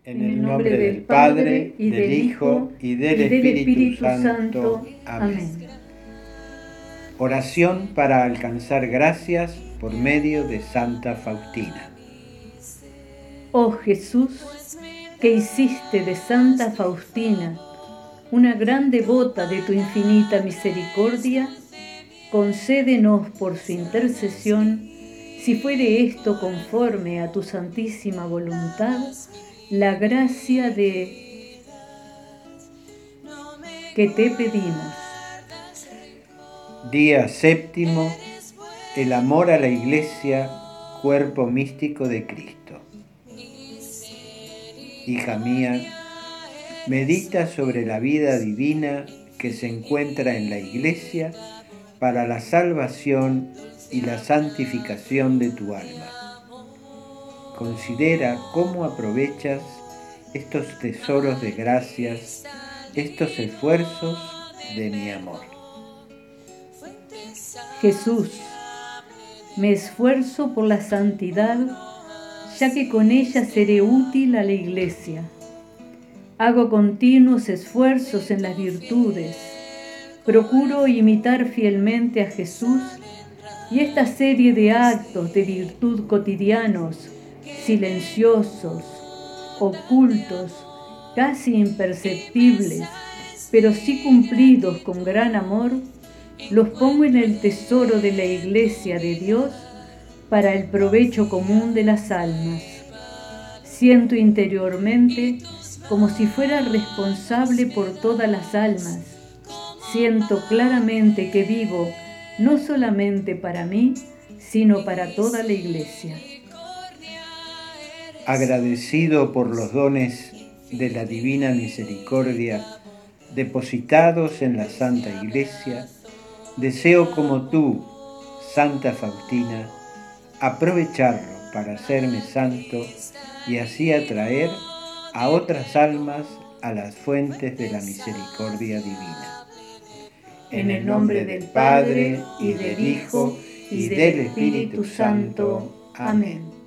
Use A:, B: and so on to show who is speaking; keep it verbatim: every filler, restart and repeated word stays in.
A: En el nombre del Padre, y del Hijo, y del Espíritu Santo. Amén. Oración para alcanzar gracias por medio de Santa Faustina.
B: Oh Jesús, que hiciste de Santa Faustina una gran devota de tu infinita misericordia, concédenos por su intercesión, si fuere esto conforme a tu santísima voluntad, la gracia de que te pedimos.
A: Día séptimo. El amor a la Iglesia, cuerpo místico de Cristo. Hija mía, medita sobre la vida divina que se encuentra en la Iglesia para la salvación y la santificación de tu alma. Considera cómo aprovechas estos tesoros de gracias, estos esfuerzos de mi amor.
B: Jesús, me esfuerzo por la santidad, ya que con ella seré útil a la Iglesia. Hago continuos esfuerzos en las virtudes. Procuro imitar fielmente a Jesús y esta serie de actos de virtud cotidianos, silenciosos, ocultos, casi imperceptibles, pero sí cumplidos con gran amor, los pongo en el tesoro de la Iglesia de Dios para el provecho común de las almas. Siento interiormente como si fuera responsable por todas las almas. Siento claramente que vivo no solamente para mí, sino para toda la Iglesia.
A: Agradecido por los dones de la divina misericordia depositados en la Santa Iglesia, deseo como tú, Santa Faustina, aprovecharlo para hacerme santo y así atraer a otras almas a las fuentes de la misericordia divina.
B: En el nombre del Padre, y del Hijo, y del Espíritu Santo. Amén.